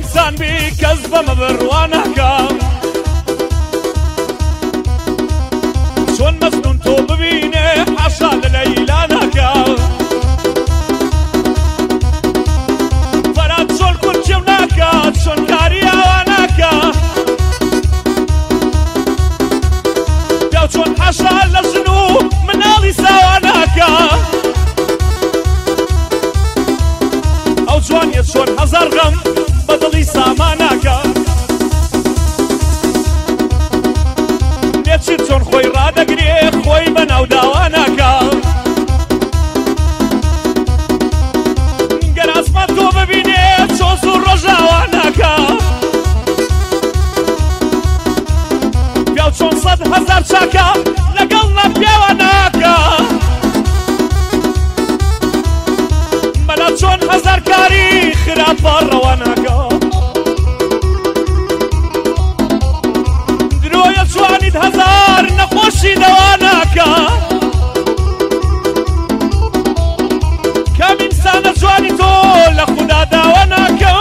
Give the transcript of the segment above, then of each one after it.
إنسان بكذب مبروانك شون مجنون تو ببينه حاشا لليلانك فراد شون كل جوناك شون كاريا وانك شون حاشا لجنو من آلي سوانك أو جوانيت شون هزار غم بدلي سامانك نێچی چۆن خۆی ڕادەگرێ خۆی بەناو داوانەکە گەر ئاسمان تۆ ببینێ چۆز و ڕۆژاوانەکە پیا چۆن 100,000 چاکە لەگەڵ نەپێوانەکە مەلا چۆن 1000 کاری خراپە ڕەوانەکە جوانيت 1000 نقوشي دواناكا كم إنسان جواني تو لخدا دواناكا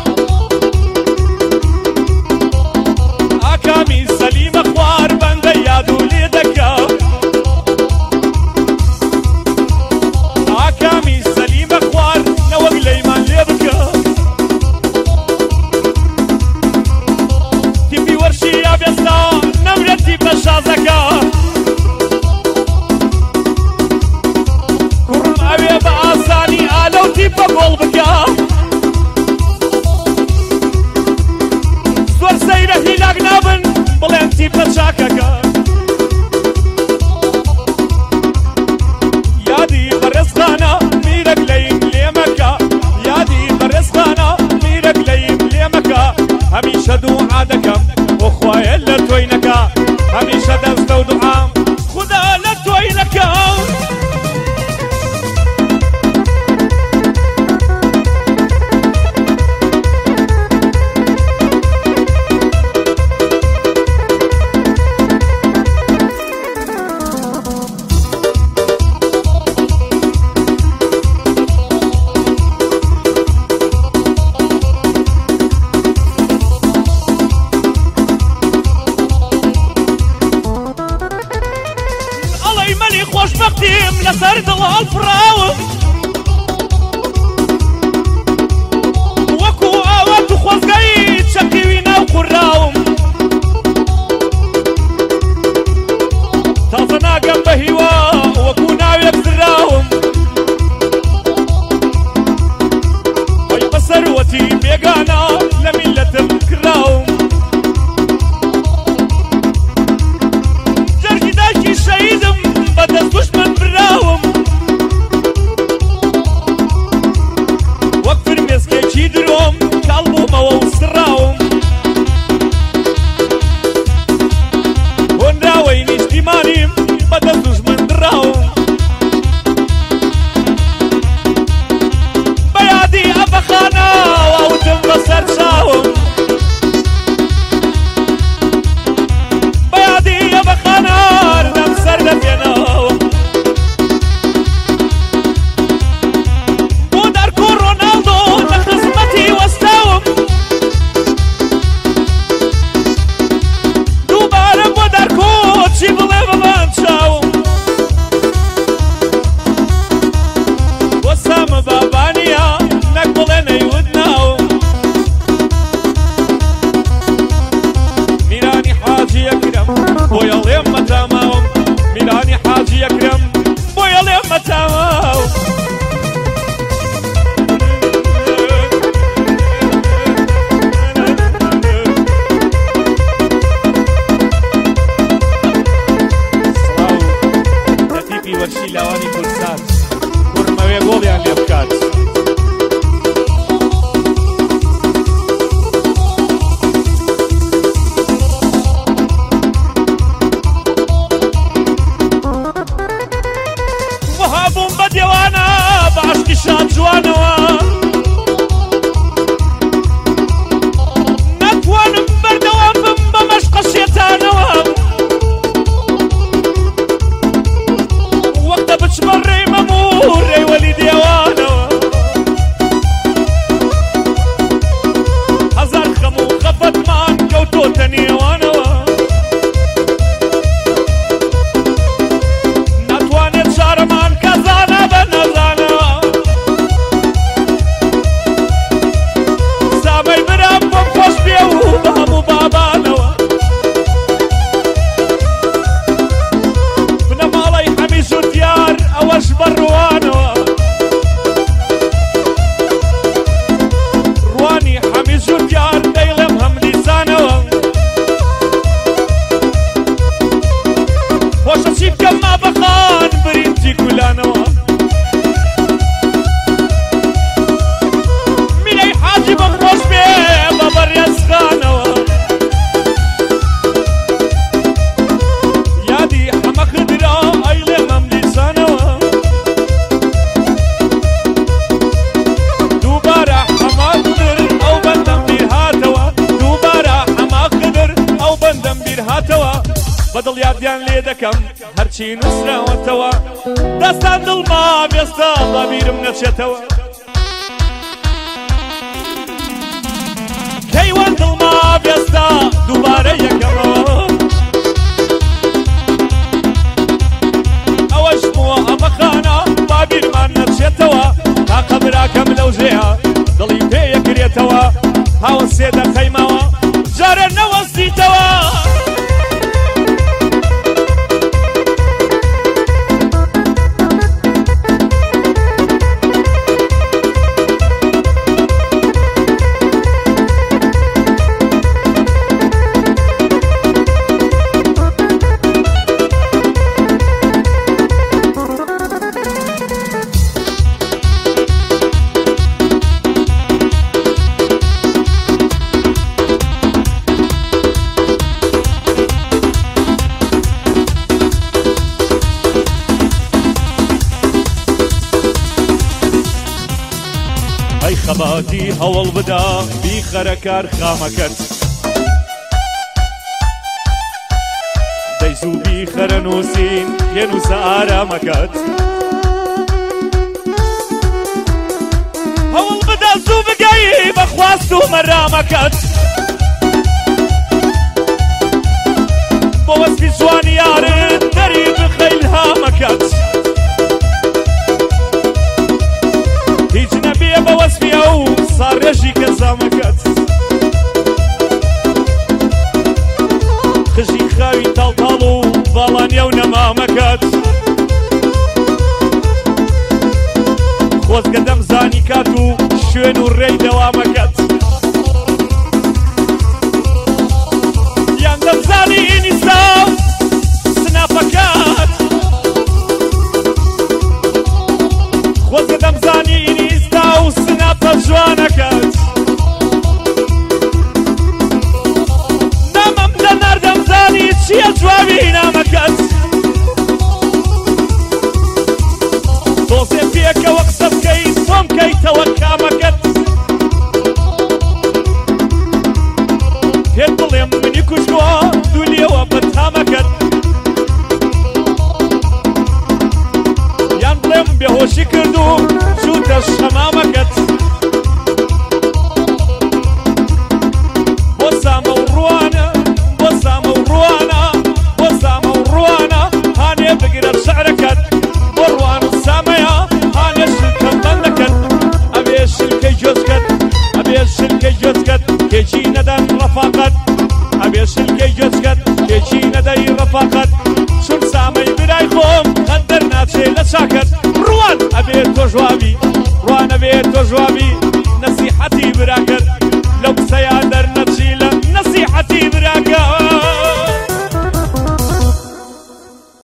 أكامي سليم أخوار بند يادو ليدكا أكامي سليم أخوار نوغ ليمان ليبكا تبي ورشي يا بيستا نمرتي بشازكا كورن أبي بأساني آلوتي بقول بكا زور سيرة هلاك نابن بلنتي بشاككا يادي برزخانا ميرك ليم ليمكا يادي برزخانا ميرك ليم ليمكا هميشه دعادكا وخوايا لتوينك هميشه دست ودعاء خدا لتوينك خوشبختیم لسر دڵ هەڵفراوم وەکو ئاوا تو خۆزگای چەکیوی ناو قوڕاوم تازە ناگەم بە هیوا وەکو ناوێک زراوم وەی بە سەروەتی بێگانە لە میلەتم کراوم جەرگی دایکی شەهیدم بدەست دشمن براوم بەدڵ یادیان لێ دەکەم هەرچی نووسراوەتەوە دەستان دڵما بێستا بەبیرم نەچێتەوە کەیوان دڵما بێستا دووبارە یەکەمەوە ئەوەش بووە ئەمە خانە بابیرمان نەچێتەوە تا قەبراکەم لەو ژێە دڵی پێ یەکرێتەوە هاوە سێ دەقەیمەوە جارە نەوەستیتەوە خەباتی هەوڵ بدا بیخەرە کار خامەکەت دەی زوو بیخەرە نووسین پێنووسە ئارامەکەت هەوڵ بدا زوو بگەی بەخواست و مەرامەکەت بۆ وەسفی جوانی یارت دەری بخەی الهامەکەت هیچ نەبێ بە وەسفی ئەو ساڕێژی کەسامەکەت خژی خاوی تاڵتاڵ و باڵانیە و نەمامەکەت خۆزگە دەمزانی کات و شوێن و ڕێی دەوامەکەت یان دەمزانی ئینیستا سناپەکەت خۆزگە دەمزانی ئینیستا و سناپە جوانەکەت نامەم لە نەردەمزانی چییە جوابی نامەکەت تۆزێ پێکەوە قسە بکەیت بۆم کەیتەوە کامەکەت پێت بڵێم منی کوژوە دوولێوە بە تامەکەت یان بڵێم بێهۆشی کردو چووتە شەمامەکەت بۆ سامە و ڕوانە بۆ سامە و ڕوانە بۆ سامە و ڕوانە هانێ بگرە شعرەکەت بۆ ڕوان و سامەیە هانێ شلکەم بەندەکەت ئەبێ شلکەی جۆزکەت ئەبێ شلکەی جۆزکەت کێچی نەدەن ڕەفاقەت ئەبێ شلکەی جۆزکەت کێچی نەدەی ڕەفاقەت چون سامەی برای خۆم قەندەر ناچێ لە چاکەت ڕوان ئەبێ تۆ ژوابی ڕوان ئەبێ تۆ ژوابی